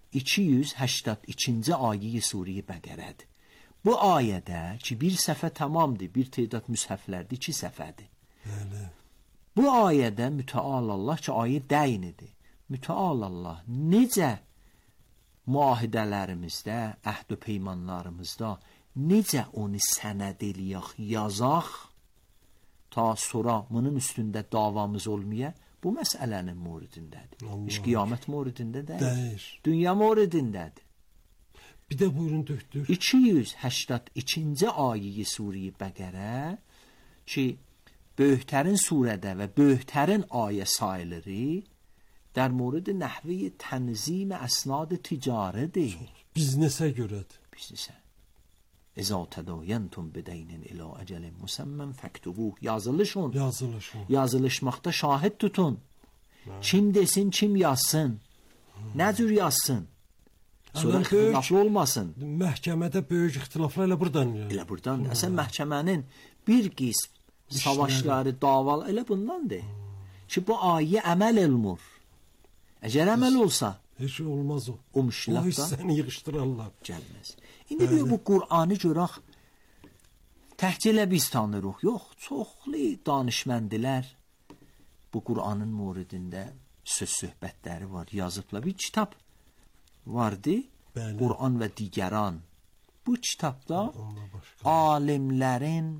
Speaker 8: 282-ci ayə-i Sure-i Bəqərədir. Bu ayədə ki, bir səfə tamamdır, bir tədad müshəflərdir, 2 səfədir. Bu ayədə mütəal Allah ki, ayə dəyinidir. Mütəal Allah necə müahidələrimizdə, əhd-i peymanlarımızda necə onu sənəd eləyək, yazaq, ta sonra bunun üstündə davamız olmaya, bu məsələnin moridindədir. İş qiyamət moridində deyil. Dünya moridindədir.
Speaker 5: Bir də buyurun döktür.
Speaker 8: 282-ci ayə-i Sure-i Bəqərə ki, böyüklərin surədə və böyüklərin ayə sayıları در مورد نحوه تنظیم اسناد تجارته
Speaker 5: بیزنسه görədir.
Speaker 8: Biznesə. اذا تداینتم بدین الی اجل مسمى فاكتبوه. Yazılışmaqda şahid tutun. Kim desin, kim yazsın. Nə cür yazsın? Sonra ixtilaflı olmasın.
Speaker 5: Məhkəmədə böyük ixtilaflar elə buradan.
Speaker 8: Elə buradan. Əsən məhkəmənin bir qism savaşları, davalar elə bundandır. Ki bu ayə əməl olmur. Əgər əməl olsa,
Speaker 5: heç olmaz o.
Speaker 8: O müşkilətdən
Speaker 5: səni yığışdırarlar.
Speaker 8: Gəlməz. İndi bu Qur'anı görək. Təhcilə biz tanırıq. Yox, çoxlu danışməndilər bu Qur'anın muridində söz söhbətləri var, yazıblar. Bir kitab vardı, Qur'an və digəran. Bu kitabda alimlərin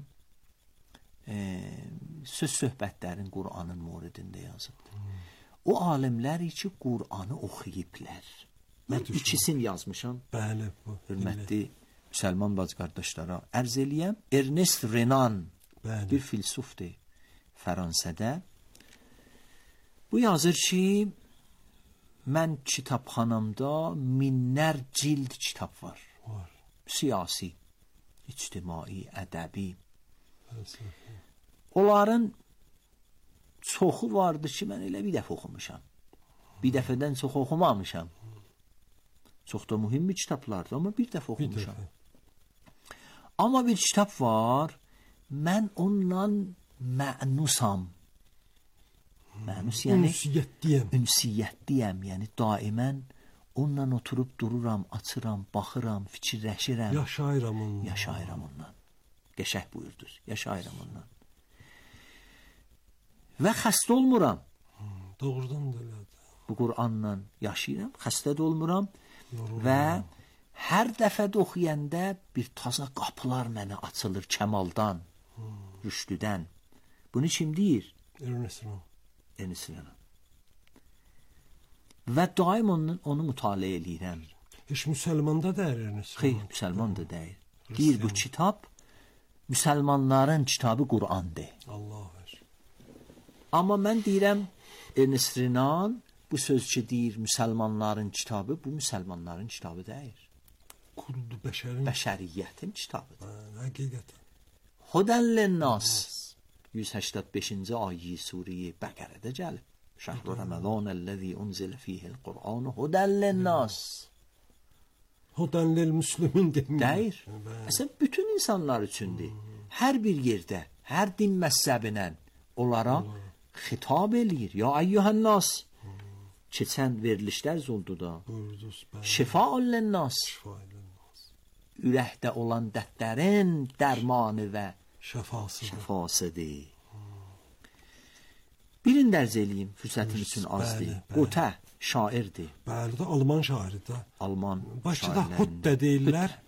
Speaker 8: söz söhbətlərin Qur'anın muridində yazıbdır. O alimlər ki, Qur'anı oxuyublar. Mən ikisini yazmışam.
Speaker 5: Bəli, bu.
Speaker 8: Hörmətli müsəlman bacı qardaşlara ərz eləyəm. Ernest Renan bir filsufdur Fransada. Bu yazır ki, mən kitabxanamda minlər cild kitab var. Siyasi, ictimai, ədəbi. Onların çoxu vardı ki, mən elə bir dəfə oxumuşam. Bir dəfədən çox oxumamışam. Çox da mühüm bir kitablardır, amma bir dəfə oxumuşam. Amma bir kitab var, mən onunla mənusam. Mənus yəni ünsiyyətliyəm, yəni daimən onunla oturub dururam, açıram, baxıram, fikirləşirəm. Yaşayıram onunla. Qəşəng buyurdur, yaşayıram onunla. Və xəstə olmuram.
Speaker 5: Doğrudan da elədir.
Speaker 8: Bu Qur'anla yaşayıram, xəstə də olmuram. Və hər dəfə də oxuyanda bir taza qapılar mənə açılır kəmaldan, rüşdüdən. Bunu kim deyir? Ernest Renan. Və daim onu mütaliə eləyirəm.
Speaker 5: Heç müsəlmanda deyir Ernest Renan.
Speaker 8: Xeyr, müsəlman da deyir. Deyir, bu kitab müsəlmanların kitabı Qur'andır.
Speaker 5: Allah ver.
Speaker 8: Amma mən deyirəm, Ernest Renan bu söz ki deyir müsəlmanların kitabı, bu müsəlmanların kitabı deyil.
Speaker 5: Kullu
Speaker 8: bəşəriyyətin kitabıdır.
Speaker 5: Həqiqətən.
Speaker 8: Hudən linnas 185-ci ayə Sure-i Bəqərədə gəlib. Şəhru Ramazan əlləzi unzilə fihil Qur'an hudən linnas.
Speaker 5: Hudən lil müslimin
Speaker 8: deyir. Əslən bütün insanlar üçündür. Hər bir yerdə, hər din məzhəbinə onlara xitab eləyir. Ya əyyuhən nas. Keçən verilişlər oldu da. Şifaun linnas. Ürəkdə olan dərdlərin dərmanı və şəfasıdır. Birini dərz eləyim, fürsətin üçün azdır. Qotə şairdir.
Speaker 5: Bəli də Alman şairidir.
Speaker 8: Alman
Speaker 5: Başda Hüttə deyirlər.